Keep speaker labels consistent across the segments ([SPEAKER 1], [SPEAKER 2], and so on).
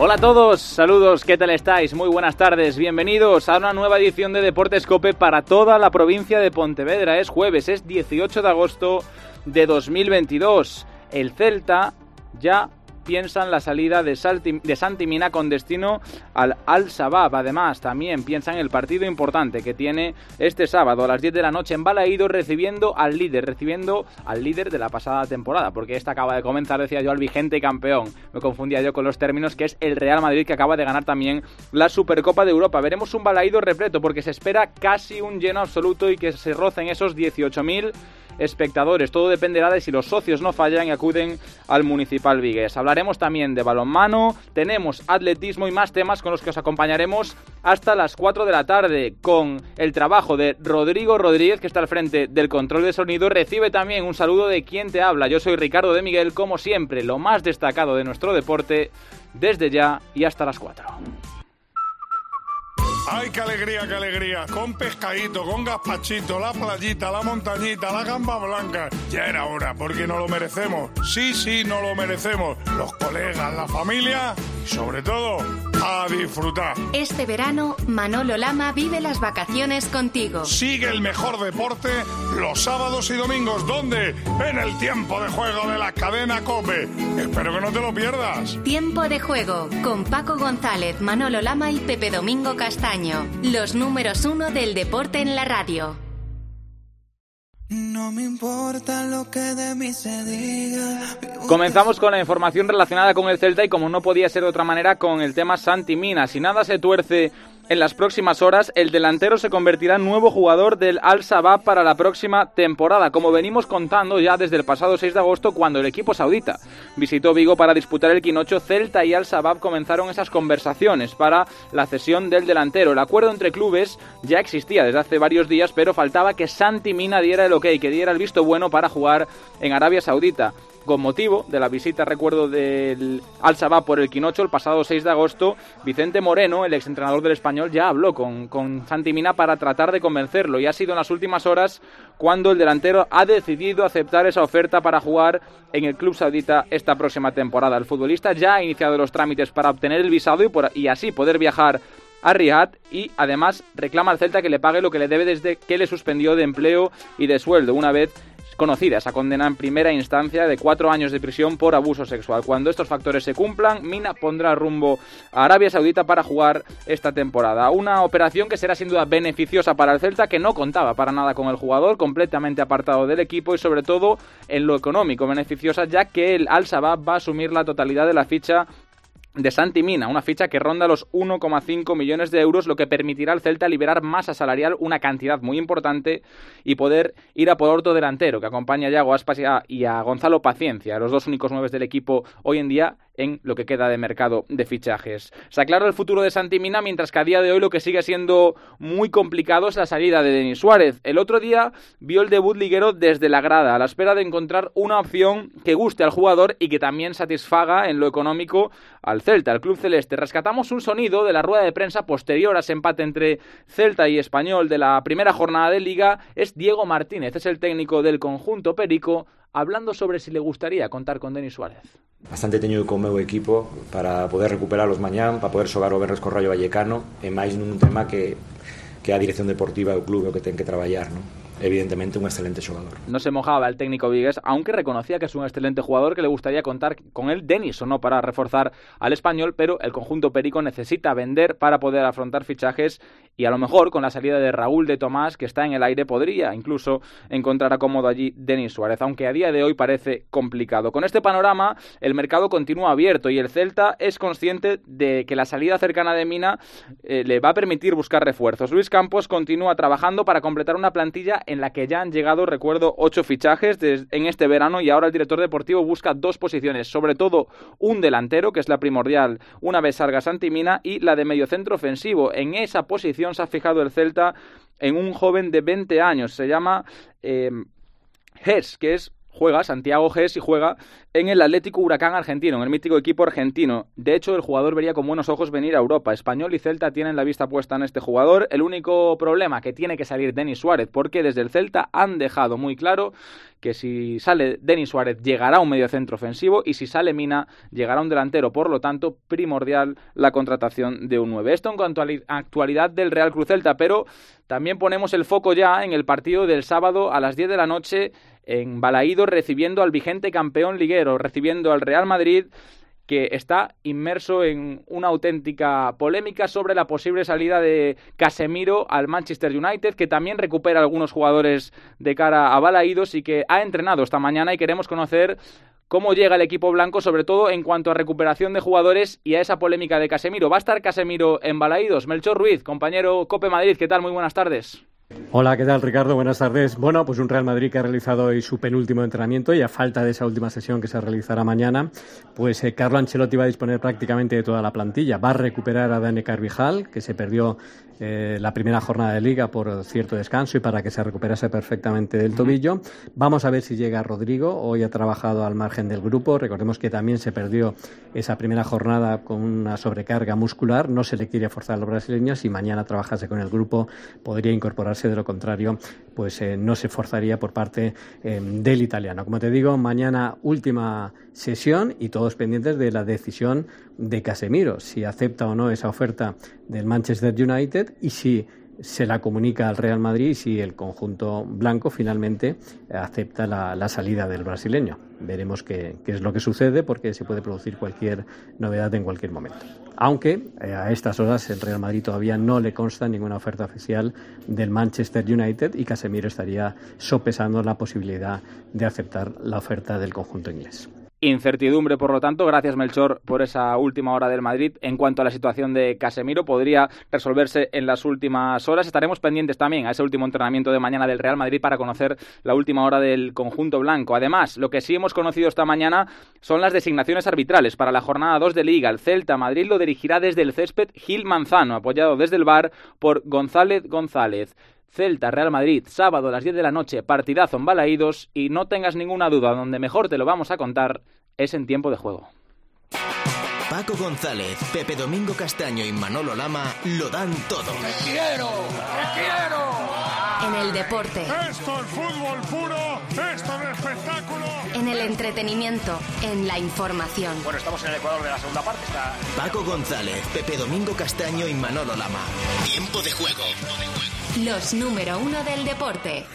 [SPEAKER 1] Hola a todos, saludos, ¿qué tal estáis? Muy buenas tardes, bienvenidos a una nueva edición de Deportes COPE para toda la provincia de Pontevedra. Es jueves, es 18 de agosto de 2022. El Celta ya piensa en la salida de Santi Mina con destino al Al-Shabaab. Además, también piensa en el partido importante que tiene este sábado a las 10 de la noche en Balaídos, recibiendo al líder de la pasada temporada, porque esta acaba de comenzar, decía yo, al vigente campeón. Me confundía yo con los términos, que es el Real Madrid, que acaba de ganar también la Supercopa de Europa. Veremos un Balaídos repleto, porque se espera casi un lleno absoluto y que se rocen esos 18.000 espectadores. Todo dependerá de si los socios no fallan y acuden al Municipal Vigués. Hablaremos también de balonmano, tenemos atletismo y más temas con los que os acompañaremos hasta las 4 de la tarde, con el trabajo de Rodrigo Rodríguez, que está al frente del control de sonido. Recibe también un saludo de quien te habla. Yo soy Ricardo de Miguel, como siempre, lo más destacado de nuestro deporte, desde ya y hasta las 4.
[SPEAKER 2] ¡Ay, qué alegría! Con pescadito, con gazpachito, la playita, la montañita, la gamba blanca. Ya era hora, porque nos lo merecemos. Sí, nos lo merecemos. Los colegas, la familia y, sobre todo, a disfrutar.
[SPEAKER 3] Este verano, Manolo Lama vive las vacaciones contigo.
[SPEAKER 2] Sigue el mejor deporte los sábados y domingos. ¿Dónde? En el Tiempo de Juego de la cadena COPE. Espero que no te lo pierdas.
[SPEAKER 3] Tiempo de Juego, con Paco González, Manolo Lama y Pepe Domingo Castaño. Los números 1 del deporte en la radio.
[SPEAKER 4] No me importa lo que de mí se diga.
[SPEAKER 1] Comenzamos con la información relacionada con el Celta y, como no podía ser de otra manera, con el tema Santi Mina. Si nada se tuerce en las próximas horas, el delantero se convertirá en nuevo jugador del Al-Shabaab para la próxima temporada, como venimos contando ya desde el pasado 6 de agosto, cuando el equipo saudita visitó Vigo para disputar el quinocho. Celta y Al-Shabaab comenzaron esas conversaciones para la cesión del delantero. El acuerdo entre clubes ya existía desde hace varios días, pero faltaba que Santi Mina diera el ok, que diera el visto bueno para jugar en Arabia Saudita. Con motivo de la visita, recuerdo, del Al-Shabaab por el quinocho el pasado 6 de agosto, Vicente Moreno, el exentrenador del Español, ya habló con Santi Mina para tratar de convencerlo, y ha sido en las últimas horas cuando el delantero ha decidido aceptar esa oferta para jugar en el club saudita esta próxima temporada. El futbolista ya ha iniciado los trámites para obtener el visado y así poder viajar a Riad, y además reclama al Celta que le pague lo que le debe desde que le suspendió de empleo y de sueldo, una vez conocida esa condena en primera instancia de 4 años de prisión por abuso sexual. Cuando estos factores se cumplan, Mina pondrá rumbo a Arabia Saudita para jugar esta temporada. Una operación que será sin duda beneficiosa para el Celta, que no contaba para nada con el jugador, completamente apartado del equipo, y sobre todo en lo económico beneficiosa, ya que el Al-Shabaab va a asumir la totalidad de la ficha de Santi Mina, una ficha que ronda los 1,5 millones de euros, lo que permitirá al Celta liberar masa salarial, una cantidad muy importante, y poder ir a por otro delantero que acompaña a Yago Aspas y a Gonzalo Paciencia, los dos únicos 9 del equipo hoy en día en lo que queda de mercado de fichajes. Se aclara el futuro de Santi Mina, mientras que a día de hoy lo que sigue siendo muy complicado es la salida de Denis Suárez. El otro día vio el debut liguero desde la grada, a la espera de encontrar una opción que guste al jugador y que también satisfaga en lo económico al Celta, al club celeste. Rescatamos un sonido de la rueda de prensa posterior a ese empate entre Celta y Español de la primera jornada de Liga. Es Diego Martínez, es el técnico del conjunto perico, hablando sobre si le gustaría contar con Denis Suárez.
[SPEAKER 5] Bastante teño co meu equipo para poder recuperalos mañán, para poder xogar o Benres co Rayo Vallecano, e máis nun tema que a dirección deportiva do clube o que ten que traballar, non? Evidentemente un excelente jugador.
[SPEAKER 1] No se mojaba el técnico vigués, aunque reconocía que es un excelente jugador, que le gustaría contar con él, Denis, o no, para reforzar al Español, pero el conjunto perico necesita vender para poder afrontar fichajes, y a lo mejor con la salida de Raúl de Tomás, que está en el aire, podría incluso encontrar acomodo allí Denis Suárez, aunque a día de hoy parece complicado. Con este panorama, el mercado continúa abierto y el Celta es consciente de que la salida cercana de Mina le va a permitir buscar refuerzos. Luis Campos continúa trabajando para completar una plantilla en la que ya han llegado, recuerdo, 8 fichajes en este verano, y ahora el director deportivo busca 2 posiciones, sobre todo un delantero, que es la primordial una vez salga Santi Mina, y la de mediocentro ofensivo. En esa posición se ha fijado el Celta en un joven de 20 años, se llama Hess, que es juega Santiago Gés y juega en el Atlético Huracán argentino, en el mítico equipo argentino. De hecho, el jugador vería con buenos ojos venir a Europa. Español y Celta tienen la vista puesta en este jugador. El único problema, que tiene que salir Denis Suárez, porque desde el Celta han dejado muy claro que si sale Denis Suárez llegará un mediocentro ofensivo y si sale Mina llegará un delantero. Por lo tanto, primordial la contratación de un 9. Esto en cuanto a la actualidad del Real Cruz Celta, pero también ponemos el foco ya en el partido del sábado a las 10 de la noche en Balaídos, recibiendo al vigente campeón liguero, recibiendo al Real Madrid, que está inmerso en una auténtica polémica sobre la posible salida de Casemiro al Manchester United, que también recupera algunos jugadores de cara a Balaídos y que ha entrenado esta mañana, y queremos conocer cómo llega el equipo blanco, sobre todo en cuanto a recuperación de jugadores y a esa polémica de Casemiro. ¿Va a estar Casemiro en Balaídos? Melchor Ruiz, compañero Cope Madrid, ¿qué tal? Muy buenas tardes.
[SPEAKER 6] Hola, ¿qué tal, Ricardo? Buenas tardes. Bueno, pues un Real Madrid que ha realizado hoy su penúltimo entrenamiento, y a falta de esa última sesión que se realizará mañana, pues Carlo Ancelotti va a disponer prácticamente de toda la plantilla. Va a recuperar a Dani Carvajal, que se perdió la primera jornada de Liga por cierto descanso y para que se recuperase perfectamente del tobillo. Vamos a ver si llega Rodrigo. Hoy ha trabajado al margen del grupo. Recordemos que también se perdió esa primera jornada con una sobrecarga muscular. No se le quiere forzar a los brasileños, y mañana trabajase con el grupo podría incorporarse. De lo contrario, pues no se forzaría por parte del italiano. Como te digo, mañana última sesión y todos pendientes de la decisión de Casemiro, si acepta o no esa oferta del Manchester United y si se la comunica al Real Madrid, y si el conjunto blanco finalmente acepta la salida del brasileño. Veremos qué es lo que sucede, porque se puede producir cualquier novedad en cualquier momento. Aunque a estas horas el Real Madrid todavía no le consta ninguna oferta oficial del Manchester United, y Casemiro estaría sopesando la posibilidad de aceptar la oferta del conjunto inglés.
[SPEAKER 1] Incertidumbre, por lo tanto. Gracias, Melchor, por esa última hora del Madrid. En cuanto a la situación de Casemiro, podría resolverse en las últimas horas. Estaremos pendientes también a ese último entrenamiento de mañana del Real Madrid para conocer la última hora del conjunto blanco. Además, lo que sí hemos conocido esta mañana son las designaciones arbitrales para la jornada 2 de Liga. El Celta Madrid lo dirigirá desde el césped Gil Manzano, apoyado desde el VAR por González González. Celta, Real Madrid, sábado a las 10 de la noche, partidazo en Balaídos, y no tengas ninguna duda, donde mejor te lo vamos a contar es en tiempo de juego.
[SPEAKER 7] Paco González, Pepe Domingo Castaño y Manolo Lama lo dan todo.
[SPEAKER 2] ¡Te quiero! ¡Te quiero!
[SPEAKER 3] En el deporte.
[SPEAKER 2] Esto es fútbol puro, esto es espectáculo.
[SPEAKER 3] En el entretenimiento, en la información.
[SPEAKER 8] Bueno, estamos en el Ecuador de la segunda parte.
[SPEAKER 7] Paco González, Pepe Domingo Castaño y Manolo Lama. Tiempo de juego.
[SPEAKER 3] Los número 1 del deporte.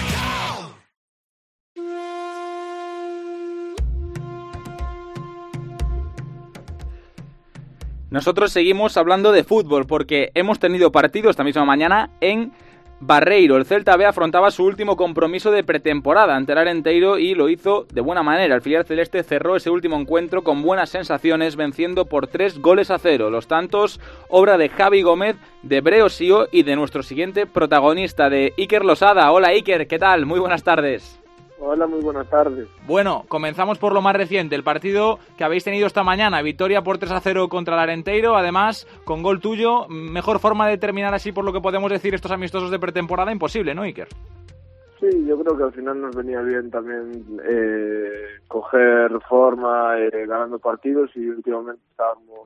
[SPEAKER 1] Nosotros seguimos hablando de fútbol porque hemos tenido partido esta misma mañana en Barreiro. El Celta B afrontaba su último compromiso de pretemporada ante el Arenteiro y lo hizo de buena manera. El filial celeste cerró ese último encuentro con buenas sensaciones, venciendo por 3-0. Los tantos, obra de Javi Gómez, de Breo Sío y de nuestro siguiente protagonista, de Iker Losada. Hola Iker, ¿qué tal? Muy buenas tardes.
[SPEAKER 9] Hola, muy buenas tardes.
[SPEAKER 1] Bueno, comenzamos por lo más reciente, el partido que habéis tenido esta mañana, victoria por 3-0 contra el Arenteiro, además con gol tuyo. Mejor forma de terminar así, por lo que podemos decir, estos amistosos de pretemporada, imposible, ¿no, Iker?
[SPEAKER 9] Sí, yo creo que al final nos venía bien también coger forma ganando partidos, y últimamente estábamos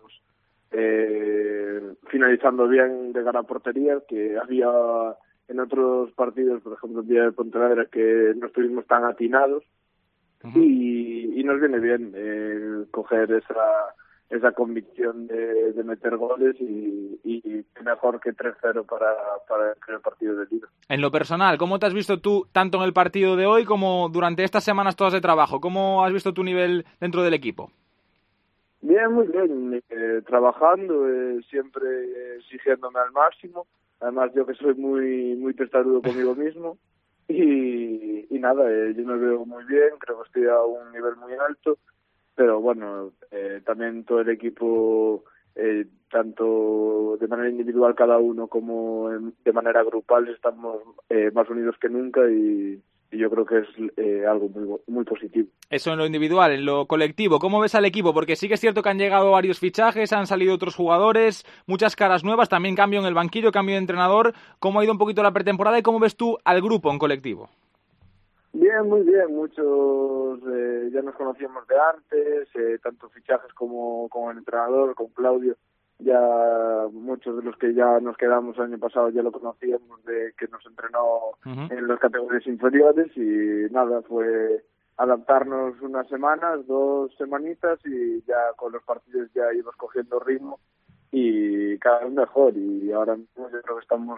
[SPEAKER 9] finalizando bien de cara a portería, que había en otros partidos, por ejemplo el día de Pontevedra, que no estuvimos tan atinados. Y nos viene bien coger esa convicción de meter goles, y mejor que 3-0 para el primer partido de Liga.
[SPEAKER 1] En lo personal, ¿cómo te has visto tú tanto en el partido de hoy como durante estas semanas todas de trabajo? ¿Cómo has visto tu nivel dentro del equipo?
[SPEAKER 9] Bien, muy bien, trabajando, siempre exigiéndome al máximo. Además, yo que soy muy testarudo conmigo mismo, y nada, yo me veo muy bien, creo que estoy a un nivel muy alto, pero bueno, también todo el equipo, tanto de manera individual cada uno como de manera grupal, estamos más unidos que nunca, y yo creo que es algo muy positivo. Eso
[SPEAKER 1] en lo individual. En lo colectivo, ¿cómo ves al equipo? Porque sí que es cierto que han llegado varios fichajes, han salido otros jugadores, muchas caras nuevas, también cambio en el banquillo, cambio de entrenador. ¿Cómo ha ido un poquito la pretemporada y cómo ves tú al grupo en colectivo?
[SPEAKER 9] Bien, Muy bien. Muchos ya nos conocíamos de antes, tanto fichajes como con el entrenador, con Claudio. Ya muchos de los que ya nos quedamos el año pasado ya lo conocíamos, de que nos entrenó en las categorías inferiores, y nada, fue adaptarnos unas semanas, 2 semanitas, y ya con los partidos ya íbamos cogiendo ritmo y cada vez mejor. Y ahora mismo yo creo que estamos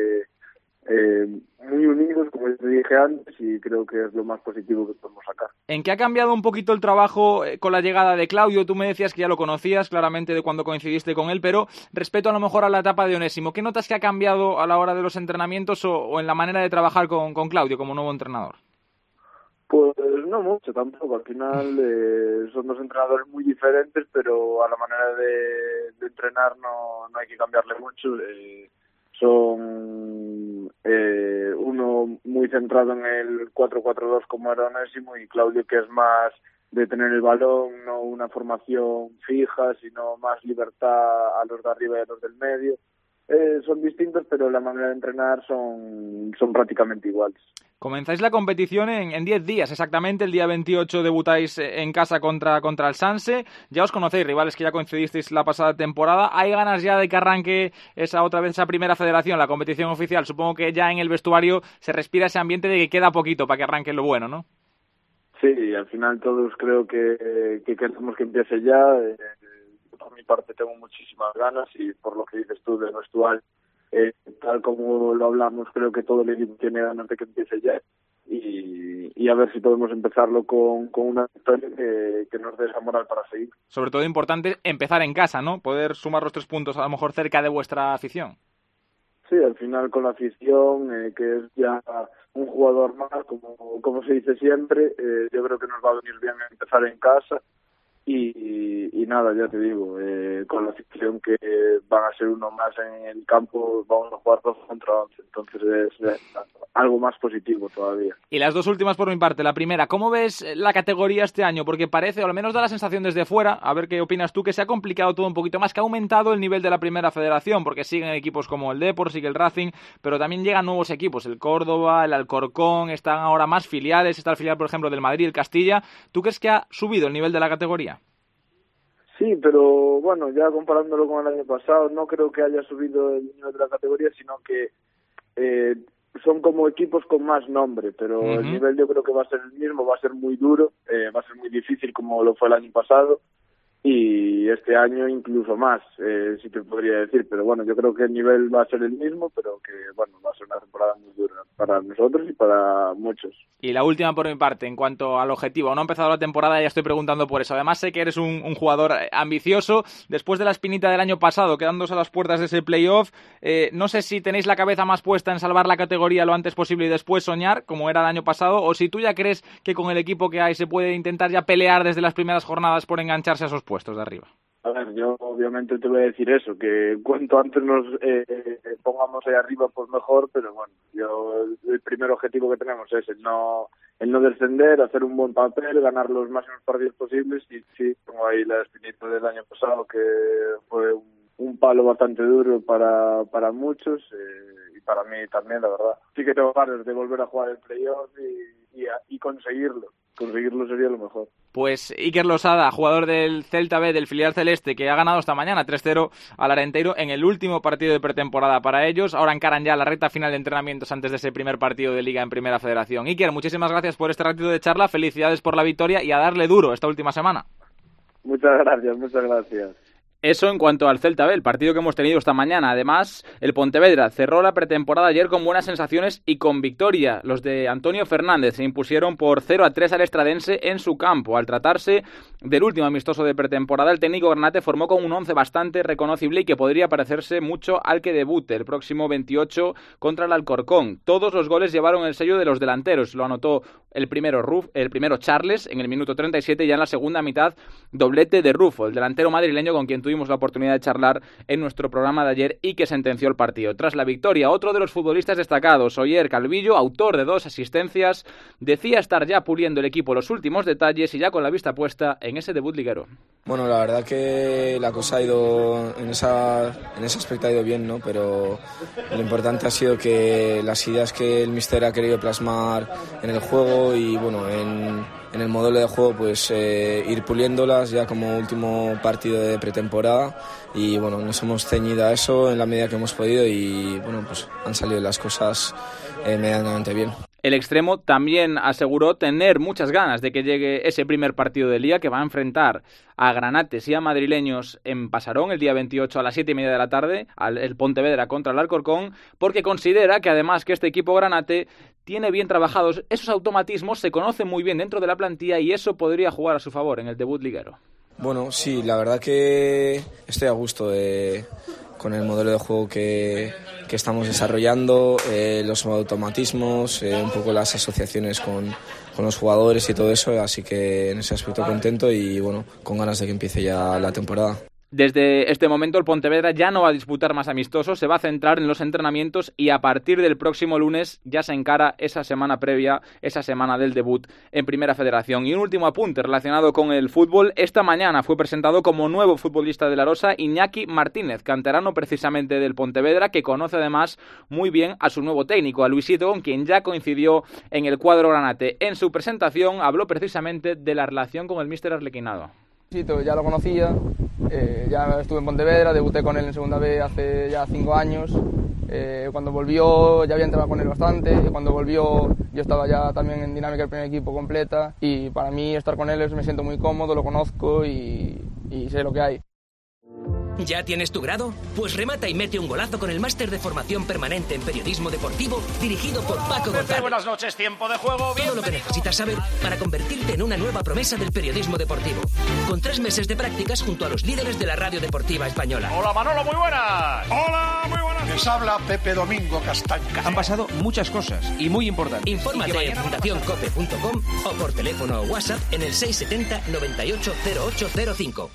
[SPEAKER 9] muy unidos, como te dije antes, y creo que es lo más positivo que podemos sacar.
[SPEAKER 1] ¿En qué ha cambiado un poquito el trabajo con la llegada de Claudio? Tú me decías que ya lo conocías claramente de cuando coincidiste con él, pero respecto a lo mejor a la etapa de Onésimo, ¿qué notas que ha cambiado a la hora de los entrenamientos o en la manera de trabajar con Claudio como nuevo entrenador?
[SPEAKER 9] Pues no mucho tampoco, al final son 2 entrenadores muy diferentes, pero a la manera de entrenar no hay que cambiarle mucho. Son uno muy centrado en el 4-4-2 como era Onésimo, y Claudio, que es más de tener el balón, no una formación fija, sino más libertad a los de arriba y a los del medio. Son distintos, pero la manera de entrenar son prácticamente iguales.
[SPEAKER 1] Comenzáis la competición en 10 días, exactamente. El día 28 debutáis en casa contra el Sanse. Ya os conocéis, rivales que ya coincidisteis la pasada temporada. ¿Hay ganas ya de que arranque esa primera federación, la competición oficial? Supongo que ya en el vestuario se respira ese ambiente de que queda poquito para que arranque lo bueno, ¿no?
[SPEAKER 9] Sí, al final todos creo que queremos que empiece ya. Por mi parte tengo muchísimas ganas, y por lo que dices tú del vestuario, tal como lo hablamos, creo que todo el equipo tiene ganas de que empiece ya, y a ver si podemos empezarlo con una victoria que nos dé esa moral para seguir.
[SPEAKER 1] Sobre todo importante empezar en casa, ¿no? Poder sumar los 3 puntos a lo mejor cerca de vuestra afición.
[SPEAKER 9] Sí, al final con la afición, que es ya un jugador más, como se dice siempre, yo creo que nos va a venir bien empezar en casa. Y nada, ya te digo, con la afición que van a ser uno más en el campo, vamos a jugar 2 contra 11, entonces es algo más positivo todavía.
[SPEAKER 1] Y las 2 últimas por mi parte. La primera, ¿cómo ves la categoría este año? Porque parece, o al menos da la sensación desde fuera, a ver qué opinas tú, que se ha complicado todo un poquito más, que ha aumentado el nivel de la primera federación, porque siguen equipos como el Depor, sigue el Racing, pero también llegan nuevos equipos, el Córdoba, el Alcorcón, están ahora más filiales, está el filial, por ejemplo, del Madrid, el Castilla. ¿Tú crees que ha subido el nivel de la categoría?
[SPEAKER 9] Sí, pero bueno, ya comparándolo con el año pasado, no creo que haya subido el nivel de la categoría, sino que son como equipos con más nombre, pero el nivel yo creo que va a ser el mismo, va a ser muy duro, va a ser muy difícil como lo fue el año pasado, y este año incluso más, sí te podría decir, pero bueno, yo creo que el nivel va a ser el mismo, pero que bueno, va a ser una temporada muy dura para nosotros y para muchos.
[SPEAKER 1] Y la última por mi parte, en cuanto al objetivo, no ha empezado la temporada, ya estoy preguntando por eso. Además sé que eres un jugador ambicioso, después de la espinita del año pasado, quedándose a las puertas de ese playoff, no sé si tenéis la cabeza más puesta en salvar la categoría lo antes posible y después soñar, como era el año pasado, o si tú ya crees que con el equipo que hay se puede intentar ya pelear desde las primeras jornadas por engancharse a esos puestos de arriba.
[SPEAKER 9] A ver, yo obviamente te voy a decir eso, que cuanto antes nos pongamos ahí arriba, pues mejor, pero bueno, el primer objetivo que tenemos es el no descender, hacer un buen papel, ganar los máximos partidos posibles, y sí, tengo ahí la espinita del año pasado, que fue un palo bastante duro para muchos, y para mí también, la verdad. Sí que tengo ganas de volver a jugar el playoff y conseguirlo. Conseguirlo sería lo mejor.
[SPEAKER 1] Pues Iker Losada, jugador del Celta B, del filial celeste, que ha ganado esta mañana 3-0 al Arenteiro en el último partido de pretemporada para ellos. Ahora encaran ya la recta final de entrenamientos antes de ese primer partido de Liga en Primera Federación. Iker, muchísimas gracias por este ratito de charla, felicidades por la victoria y a darle duro esta última semana.
[SPEAKER 9] Muchas gracias.
[SPEAKER 1] Eso en cuanto al Celta B, el partido que hemos tenido esta mañana. Además, el Pontevedra cerró la pretemporada ayer con buenas sensaciones y con victoria. Los de Antonio Fernández se impusieron por 0-3 al Estradense en su campo. Al tratarse del último amistoso de pretemporada, el técnico granate formó con un 11 bastante reconocible y que podría parecerse mucho al que debute el próximo 28 contra el Alcorcón. Todos los goles llevaron el sello de los delanteros. Lo anotó el primero Charles en el minuto 37 y ya en la segunda mitad doblete de Rufo, el delantero madrileño con quien tuvimos tuvimos la oportunidad de charlar en nuestro programa de ayer y que sentenció el partido. Tras la victoria, otro de los futbolistas destacados, Oyer Calvillo, autor de 2 asistencias, decía estar ya puliendo el equipo los últimos detalles y ya con la vista puesta en ese debut liguero.
[SPEAKER 10] Bueno, la verdad que la cosa ha ido, en ese aspecto ha ido bien, ¿no? Pero lo importante ha sido que las ideas que el míster ha querido plasmar en el juego y bueno, en el modelo de juego, pues ir puliéndolas ya como último partido de pretemporada, y bueno, nos hemos ceñido a eso en la medida que hemos podido y bueno, pues han salido las cosas medianamente bien.
[SPEAKER 1] El extremo también aseguró tener muchas ganas de que llegue ese primer partido del día, que va a enfrentar a granates y a madrileños en Pasarón el día 28 a las 7:30 de la tarde, el Pontevedra contra el Alcorcón, porque considera que además que este equipo granate tiene bien trabajados esos automatismos, se conocen muy bien dentro de la plantilla y eso podría jugar a su favor en el debut liguero.
[SPEAKER 10] Bueno, sí, la verdad que estoy a gusto con el modelo de juego que estamos desarrollando, los automatismos, un poco las asociaciones con los jugadores y todo eso, así que en ese aspecto contento y bueno, con ganas de que empiece ya la temporada.
[SPEAKER 1] Desde este momento el Pontevedra ya no va a disputar más amistosos, se va a centrar en los entrenamientos y a partir del próximo lunes ya se encara esa semana previa, esa semana del debut en Primera Federación. Y un último apunte relacionado con el fútbol. Esta mañana fue presentado como nuevo futbolista de la Arosa Iñaki Martínez, canterano precisamente del Pontevedra, que conoce además muy bien a su nuevo técnico, a Luisito, con quien ya coincidió en el cuadro granate. En su presentación habló precisamente de la relación con el míster arlequinado.
[SPEAKER 11] Ya lo conocía, ya estuve en Pontevedra, debuté con él en segunda B hace ya 5 años. Cuando volvió ya había entrado con él bastante, y cuando volvió yo estaba ya también en dinámica del primer equipo completa, y para mí estar con él me siento muy cómodo, lo conozco y sé lo que hay.
[SPEAKER 12] ¿Ya tienes tu grado? Pues remata y mete un golazo con el máster de formación permanente en periodismo deportivo dirigido por Paco González.
[SPEAKER 8] Buenas noches, tiempo de juego.
[SPEAKER 12] Todo lo que necesitas saber para convertirte en una nueva promesa del periodismo deportivo. Con 3 meses de prácticas junto a los líderes de la radio deportiva española.
[SPEAKER 8] Hola Manolo, muy buenas.
[SPEAKER 2] Hola, muy buenas.
[SPEAKER 13] Les habla Pepe Domingo Castaño.
[SPEAKER 14] Han pasado muchas cosas y muy importantes.
[SPEAKER 12] Infórmate en fundacioncope.com o por teléfono o WhatsApp en el 670 98 0805.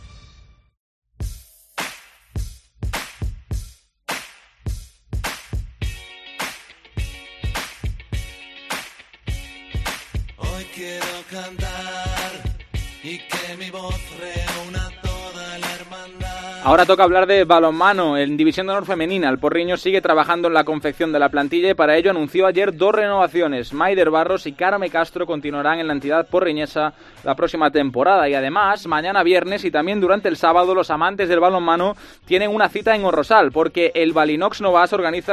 [SPEAKER 4] Quiero cantar y que mi voz reúna toda la hermandad.
[SPEAKER 1] Ahora toca hablar de balonmano. En División de Honor Femenina, el Porriño sigue trabajando en la confección de la plantilla y para ello anunció ayer 2 renovaciones. Maider Barros y Carme Castro continuarán en la entidad porriñesa la próxima temporada. Y además, mañana viernes y también durante el sábado, los amantes del balonmano tienen una cita en Orrosal, porque el Balinox Novas organiza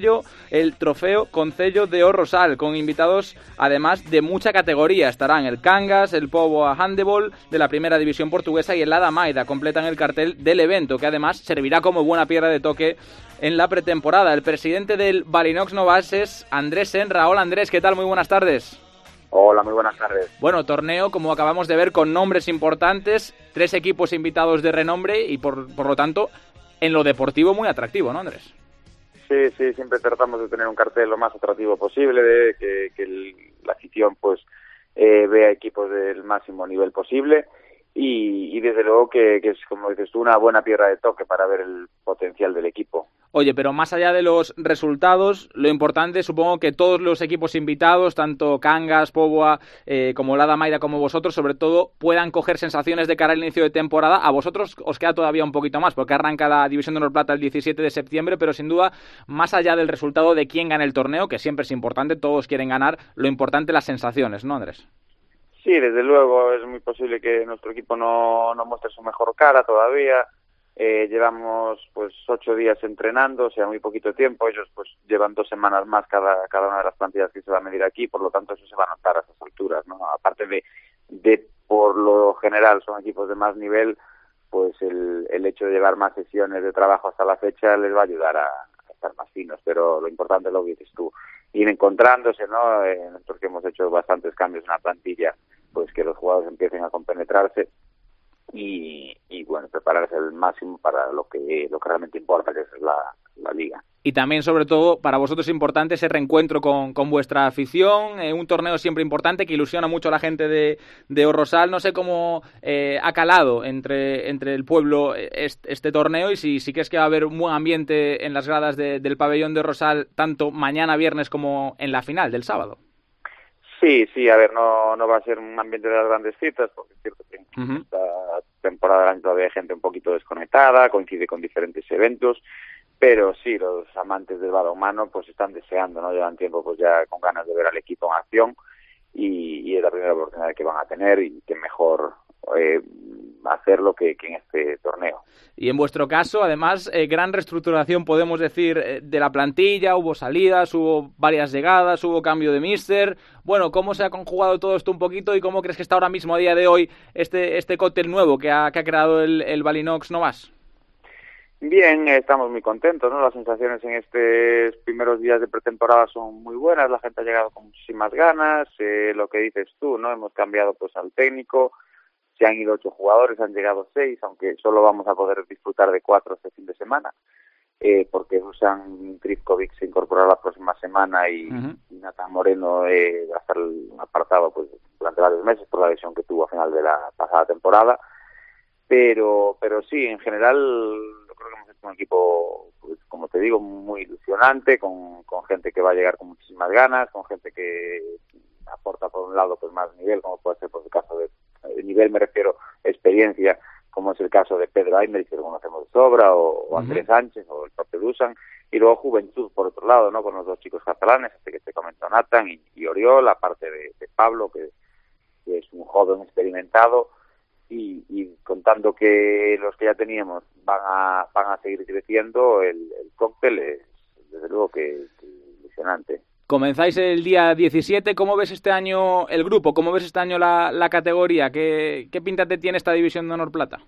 [SPEAKER 1] el trofeo Concello de Orrosal, con invitados además de mucha categoría. Estarán el Cangas, el Póvoa Handebol de la primera división portuguesa y el Ada Maida. Completan el cartel del evento, que además servirá como buena piedra de toque en la pretemporada. El presidente del Balinox Novas es Andrés Senra. Hola Andrés, ¿qué tal? Muy buenas tardes.
[SPEAKER 15] Hola, muy buenas tardes.
[SPEAKER 1] Bueno, torneo, como acabamos de ver, con nombres importantes, 3 equipos invitados de renombre y por lo tanto, en lo deportivo muy atractivo, ¿no, Andrés?
[SPEAKER 15] Sí, siempre tratamos de tener un cartel lo más atractivo posible, de que la afición pues vea equipos del máximo nivel posible y desde luego que es, como dices tú, una buena piedra de toque para ver el potencial del equipo.
[SPEAKER 1] Oye, pero más allá de los resultados, lo importante, supongo que todos los equipos invitados, tanto Cangas, Póvoa, como Lada Maida, como vosotros, sobre todo, puedan coger sensaciones de cara al inicio de temporada. A vosotros os queda todavía un poquito más, porque arranca la División de Honor Plata el 17 de septiembre, pero sin duda, más allá del resultado de quién gane el torneo, que siempre es importante, todos quieren ganar, lo importante las sensaciones, ¿no, Andrés?
[SPEAKER 15] Sí, desde luego, es muy posible que nuestro equipo no muestre su mejor cara todavía. Llevamos pues 8 días entrenando, o sea, muy poquito tiempo. Ellos pues llevan 2 semanas más cada una de las plantillas que se va a medir aquí, por lo tanto eso se va a notar a esas alturas, ¿no? Aparte de por lo general son equipos de más nivel, pues el hecho de llevar más sesiones de trabajo hasta la fecha les va a ayudar a estar más finos, pero lo importante es lo que dices tú, ir encontrándose, ¿no? Nosotros que hemos hecho bastantes cambios en la plantilla, pues que los jugadores empiecen a compenetrarse y bueno, prepararse al máximo para lo que realmente importa, que es la liga.
[SPEAKER 1] Y también, sobre todo, para vosotros es importante ese reencuentro con vuestra afición, un torneo siempre importante que ilusiona mucho a la gente de Orrosal. No sé cómo ha calado entre el pueblo este torneo y si crees que va a haber un buen ambiente en las gradas del pabellón de Orrosal, tanto mañana viernes como en la final del sábado.
[SPEAKER 15] Sí, a ver, no va a ser un ambiente de las grandes citas, porque es cierto que en esta temporada del año todavía hay gente un poquito desconectada, coincide con diferentes eventos, pero sí, los amantes del balonmano pues están deseando, ¿no? Llevan tiempo pues ya con ganas de ver al equipo en acción y es la primera oportunidad que van a tener y que mejor hacerlo que en este torneo.
[SPEAKER 1] Y en vuestro caso, además, gran reestructuración, podemos decir, de la plantilla, hubo salidas, hubo varias llegadas, hubo cambio de míster. Bueno, ¿cómo se ha conjugado todo esto un poquito y cómo crees que está ahora mismo, a día de hoy, este cóctel nuevo que ha creado el Balinox Novas?
[SPEAKER 15] Bien, estamos muy contentos, ¿no? Las sensaciones en estos primeros días de pretemporada son muy buenas, la gente ha llegado con muchísimas ganas, lo que dices tú, ¿no? Hemos cambiado pues al técnico, se han ido 8 jugadores, han llegado 6, aunque solo vamos a poder disfrutar de 4 este fin de semana, porque Dusan Trifkovic se incorporará la próxima semana y Nathan Moreno va a estar apartado pues durante varios meses por la lesión que tuvo a final de la pasada temporada. Pero sí, en general creo que hemos hecho un equipo, pues, como te digo, muy ilusionante, con gente que va a llegar con muchísimas ganas, con gente que aporta por un lado pues más nivel, como puede ser por el caso de nivel, me refiero experiencia, como es el caso de Pedro Aymer, que lo conocemos de sobra, o Andrés Sánchez, o el propio Dusan, y luego juventud por otro lado, ¿no? Con los 2 chicos catalanes, que te comentó Nathan y Oriol, aparte de Pablo, que es un joven experimentado, y contando que los que ya teníamos van a seguir creciendo, el cóctel es desde luego que ilusionante.
[SPEAKER 1] Comenzáis el día 17, ¿cómo ves este año el grupo? ¿Cómo ves este año la categoría? ¿Qué pinta te tiene esta división de honor plata?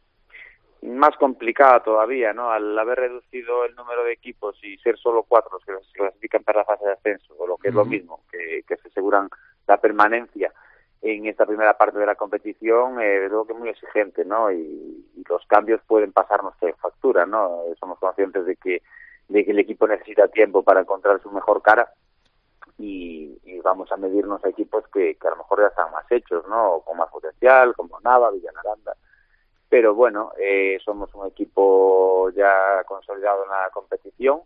[SPEAKER 15] Más complicada todavía, ¿no? Al haber reducido el número de equipos y ser solo 4 los que se clasifican para la fase de ascenso, o lo que es lo mismo, que se aseguran la permanencia en esta primera parte de la competición, creo que es muy exigente, ¿no? Y los cambios pueden pasarnos de factura, ¿no? Somos conscientes de que el equipo necesita tiempo para encontrar su mejor cara y vamos a medirnos a equipos que a lo mejor ya están más hechos, ¿no? O con más potencial, como Nava, Villanaranda. Pero bueno, somos un equipo ya consolidado en la competición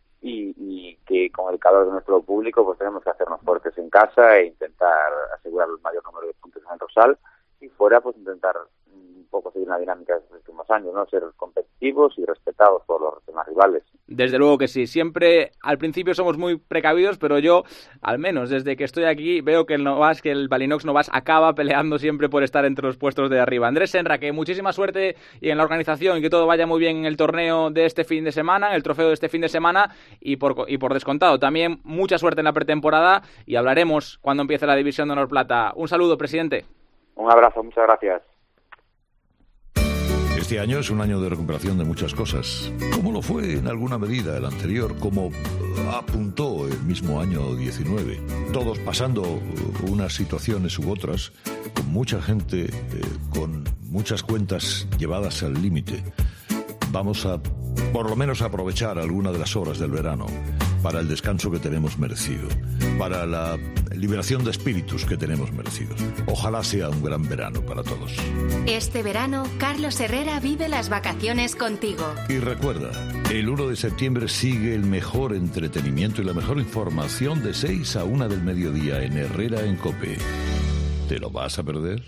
[SPEAKER 15] y que con el calor de nuestro público pues tenemos que hacernos fuertes en casa e intentar asegurar el mayor número de puntos en el Rosal y fuera pues intentar un poco seguir una dinámica de los últimos años, ¿no? Ser competitivos y respetados por los demás rivales.
[SPEAKER 1] Desde luego que sí, siempre al principio somos muy precavidos, pero yo, al menos desde que estoy aquí, veo que el Balinox Novas acaba peleando siempre por estar entre los puestos de arriba. Andrés Senra, que muchísima suerte y en la organización y que todo vaya muy bien en el torneo de este fin de semana, en el trofeo de este fin de semana y por descontado. También mucha suerte en la pretemporada y hablaremos cuando empiece la división de honor plata. Un saludo, presidente.
[SPEAKER 15] Un abrazo, muchas gracias.
[SPEAKER 16] Este año es un año de recuperación de muchas cosas, como lo fue en alguna medida el anterior, como apuntó el mismo año 19. Todos pasando unas situaciones u otras, con mucha gente, con muchas cuentas llevadas al límite. Vamos a, por lo menos, aprovechar alguna de las horas del verano para el descanso que tenemos merecido, para la liberación de espíritus que tenemos merecidos. Ojalá sea un gran verano para todos.
[SPEAKER 3] Este verano, Carlos Herrera vive las vacaciones contigo.
[SPEAKER 16] Y recuerda, el 1 de septiembre sigue el mejor entretenimiento y la mejor información de 6 a 1 del mediodía en Herrera en COPE. ¿Te lo vas a perder?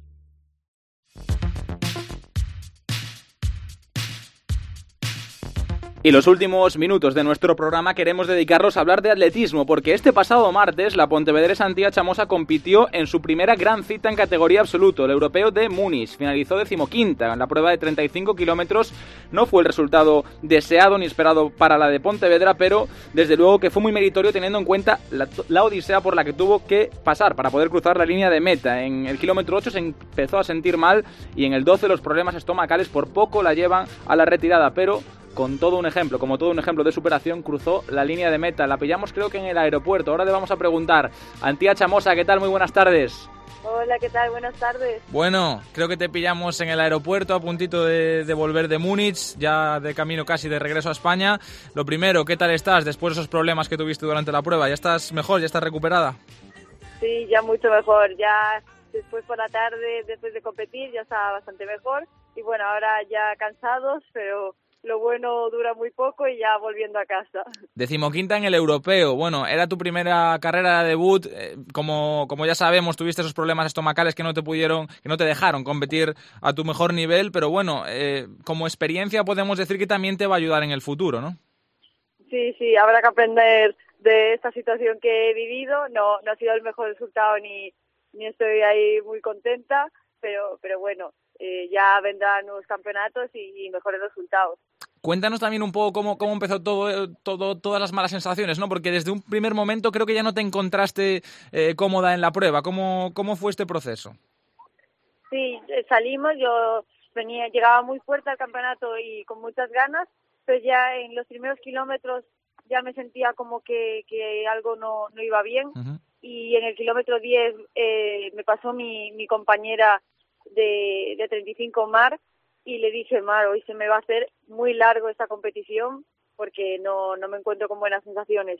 [SPEAKER 1] Y los últimos minutos de nuestro programa queremos dedicarlos a hablar de atletismo, porque este pasado martes la pontevedresa Antía Chamosa compitió en su primera gran cita en categoría absoluto, el europeo de Múnich. Finalizó 15ª en la prueba de 35 kilómetros. No fue el resultado deseado ni esperado para la de Pontevedra, pero desde luego que fue muy meritorio teniendo en cuenta la odisea por la que tuvo que pasar para poder cruzar la línea de meta. En el kilómetro 8 se empezó a sentir mal y en el 12 los problemas estomacales por poco la llevan a la retirada, pero como todo un ejemplo de superación, cruzó la línea de meta. La pillamos creo que en el aeropuerto. Ahora le vamos a preguntar. Antía Chamosa, ¿qué tal? Muy buenas tardes.
[SPEAKER 17] Hola, ¿qué tal? Buenas tardes.
[SPEAKER 1] Bueno, creo que te pillamos en el aeropuerto a puntito de volver de Múnich, ya de camino casi de regreso a España. Lo primero, ¿qué tal estás después de esos problemas que tuviste durante la prueba? ¿Ya estás mejor? ¿Ya estás recuperada?
[SPEAKER 17] Sí, ya mucho mejor. Ya después por la tarde, después de competir, ya estaba bastante mejor. Y bueno, ahora ya cansados, pero lo bueno dura muy poco y ya volviendo a casa.
[SPEAKER 1] 15ª en el europeo. Bueno, era tu primera carrera de debut. Como ya sabemos, tuviste esos problemas estomacales que no te dejaron competir a tu mejor nivel, pero bueno, como experiencia podemos decir que también te va a ayudar en el futuro, ¿no?
[SPEAKER 17] Sí, habrá que aprender de esta situación que he vivido. No ha sido el mejor resultado ni estoy ahí muy contenta, pero bueno, ya vendrán nuevos campeonatos y mejores resultados.
[SPEAKER 1] Cuéntanos también un poco cómo empezó todas las malas sensaciones, ¿no? Porque desde un primer momento creo que ya no te encontraste cómoda en la prueba. ¿Cómo fue este proceso?
[SPEAKER 17] Sí, salimos, yo llegaba muy fuerte al campeonato y con muchas ganas, pero ya en los primeros kilómetros ya me sentía como que algo no iba bien. Uh-huh. Y en el kilómetro 10 me pasó mi compañera de 35, Mar, y le dije, Mar, hoy se me va a hacer muy largo esta competición porque no me encuentro con buenas sensaciones.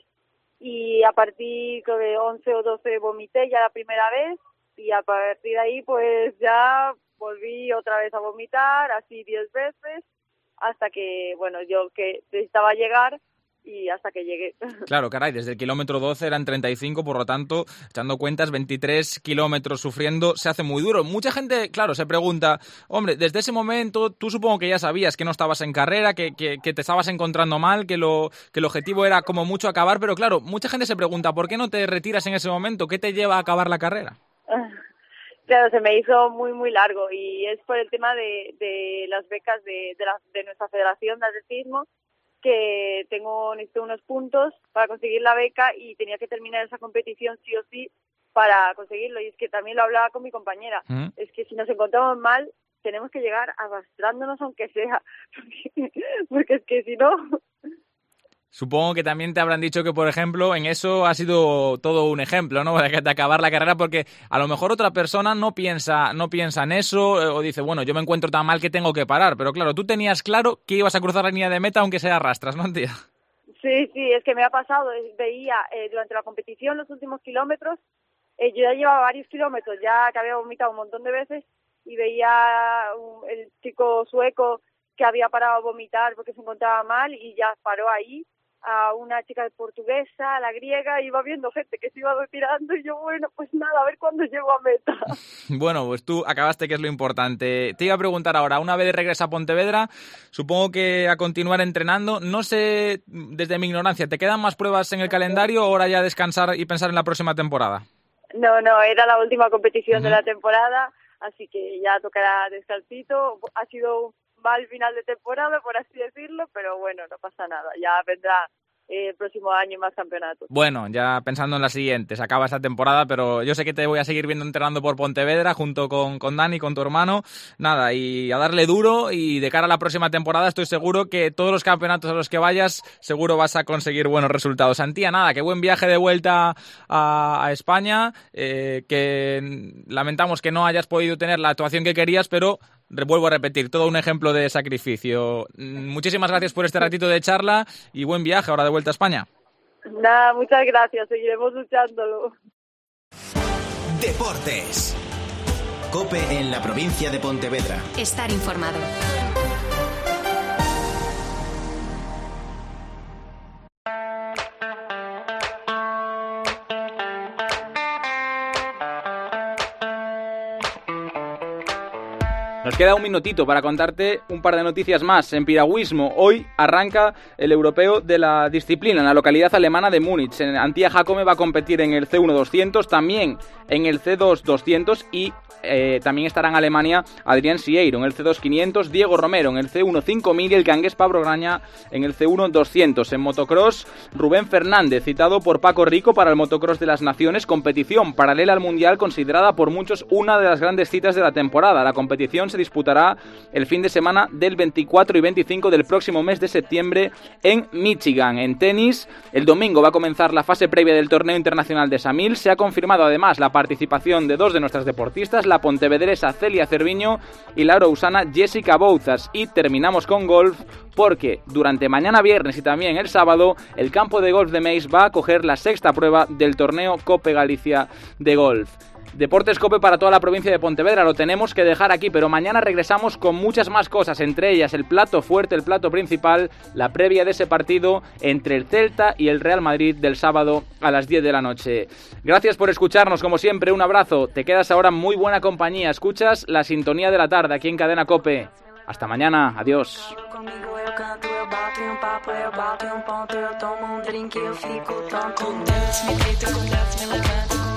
[SPEAKER 17] Y a partir de 11 o 12 vomité ya la primera vez y a partir de ahí pues ya volví otra vez a vomitar, así 10 veces, hasta que, bueno, yo que necesitaba llegar y hasta que llegué.
[SPEAKER 1] Claro, caray, desde el kilómetro 12 eran 35, por lo tanto, echando cuentas, 23 kilómetros sufriendo se hace muy duro. Mucha gente, claro, se pregunta, hombre, desde ese momento tú supongo que ya sabías que no estabas en carrera, que te estabas encontrando mal, que el objetivo era como mucho acabar, pero claro, mucha gente se pregunta, ¿por qué no te retiras en ese momento? ¿Qué te lleva a acabar la carrera?
[SPEAKER 17] Claro, se me hizo muy, muy largo y es por el tema de las becas de nuestra Federación de Atletismo, que necesito unos puntos para conseguir la beca y tenía que terminar esa competición sí o sí para conseguirlo. Y es que también lo hablaba con mi compañera, es que si nos encontramos mal tenemos que llegar arrastrándonos aunque sea, porque es que si no...
[SPEAKER 1] Supongo que también te habrán dicho que, por ejemplo, en eso ha sido todo un ejemplo, ¿no? De acabar la carrera, porque a lo mejor otra persona no piensa en eso o dice, bueno, yo me encuentro tan mal que tengo que parar. Pero claro, tú tenías claro que ibas a cruzar la línea de meta aunque sea arrastras, ¿no, tía?
[SPEAKER 17] Sí, es que me ha pasado. Veía durante la competición los últimos kilómetros, yo ya llevaba varios kilómetros, ya que había vomitado un montón de veces y veía el chico sueco que había parado a vomitar porque se encontraba mal y ya paró ahí. A una chica portuguesa, a la griega, iba viendo gente que se iba retirando y yo, bueno, pues nada, a ver cuándo llego a meta.
[SPEAKER 1] Bueno, pues tú acabaste, que es lo importante. Te iba a preguntar ahora, una vez regresa a Pontevedra, supongo que a continuar entrenando, no sé, desde mi ignorancia, ¿te quedan más pruebas en el calendario o ahora ya descansar y pensar en la próxima temporada?
[SPEAKER 17] No, era la última competición de la temporada, así que ya tocará descansito. Ha sido mal final de temporada, por así decirlo, pero bueno, no pasa nada, ya vendrá el próximo año más campeonatos.
[SPEAKER 1] Bueno, ya pensando en la siguiente, se acaba esta temporada, pero yo sé que te voy a seguir viendo entrenando por Pontevedra junto con Dani, con tu hermano, nada, y a darle duro, y de cara a la próxima temporada estoy seguro que todos los campeonatos a los que vayas seguro vas a conseguir buenos resultados. Antía, nada, que buen viaje de vuelta a España, que lamentamos que no hayas podido tener la actuación que querías, pero vuelvo a repetir, todo un ejemplo de sacrificio. Muchísimas gracias por este ratito de charla y buen viaje ahora de vuelta a España.
[SPEAKER 17] Nada, muchas gracias, seguiremos luchándolo.
[SPEAKER 7] Deportes. COPE en la provincia de Pontevedra.
[SPEAKER 3] Estar informado.
[SPEAKER 1] Nos queda un minutito para contarte un par de noticias más. En piragüismo, hoy arranca el europeo de la disciplina en la localidad alemana de Múnich. Antía Jacome va a competir en el C1 200, también en el C2 200 y también estará en Alemania Adrián Sieiro en el C2 500, Diego Romero en el C1 5000 y el gangués Pablo Graña en el C1 200. En motocross, Rubén Fernández, citado por Paco Rico para el motocross de las Naciones, competición paralela al mundial considerada por muchos una de las grandes citas de la temporada. La competición se disputará el fin de semana del 24 y 25 del próximo mes de septiembre en Michigan. En tenis, el domingo va a comenzar la fase previa del torneo internacional de Samil. Se ha confirmado además la participación de dos de nuestras deportistas, la pontevedresa Celia Cerviño y la arousana Jessica Bouzas. Y terminamos con golf, porque durante mañana viernes y también el sábado el campo de golf de Meis va a acoger la sexta prueba del torneo Cope Galicia de golf. Deportes Cope para toda la provincia de Pontevedra, lo tenemos que dejar aquí, pero mañana regresamos con muchas más cosas, entre ellas el plato fuerte, el plato principal, la previa de ese partido entre el Celta y el Real Madrid del sábado a las 10 de la noche. Gracias por escucharnos, como siempre, un abrazo. Te quedas ahora en muy buena compañía, escuchas la sintonía de la tarde aquí en Cadena Cope. Hasta mañana, adiós.
[SPEAKER 18] Desce, me deita, com desce, me levanta.